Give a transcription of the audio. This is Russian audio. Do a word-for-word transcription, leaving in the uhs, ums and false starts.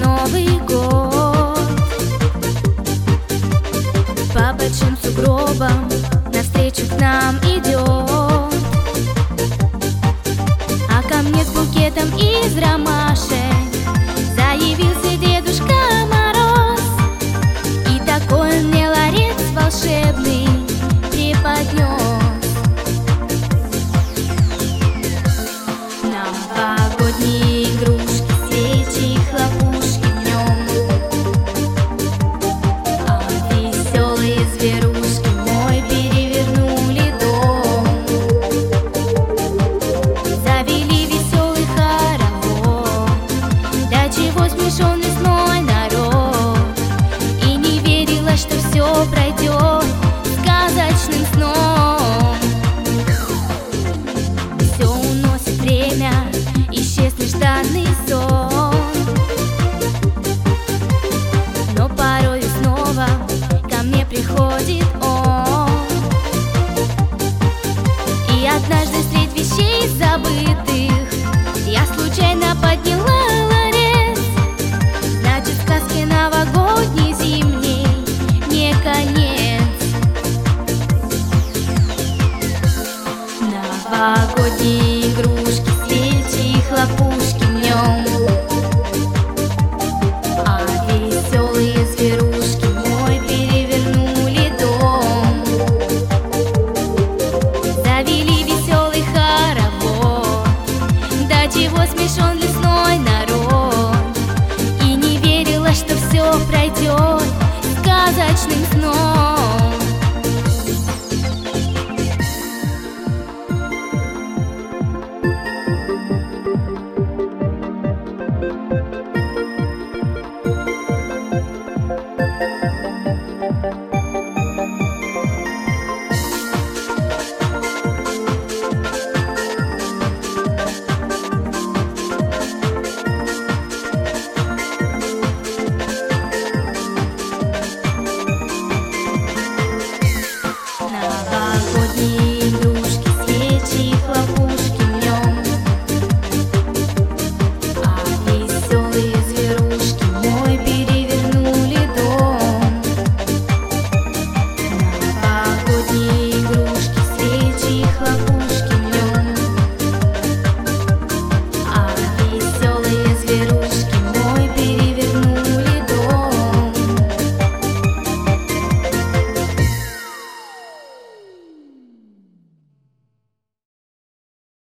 Новый год. По большим сугробам навстречу к нам идет, а ко мне с букетом из ромашек заявился Дедушка Мороз. И такой он мне ларец волшебный преподнес. Новогодние игрушки, свечи, хлопушки в нем, а веселые зверушки мой перевернули дом. Завели веселый хоровод, до чего смешон лесной народ. И не верила, что все пройдет сказочным сном. Все уносит время, исчез нежданный сон, но порой снова ко мне приходит он. И однажды средь вещей забытых я случайно подняла ларец. Значит, сказки новогодней зимней не конец. Новогодние игрушки, свечи и хлопушки в нем, а веселые зверушки мой перевернули дом. Завели веселый хоровод, до чего смешон лесной народ. И не верила, что все пройдет сказочным сном.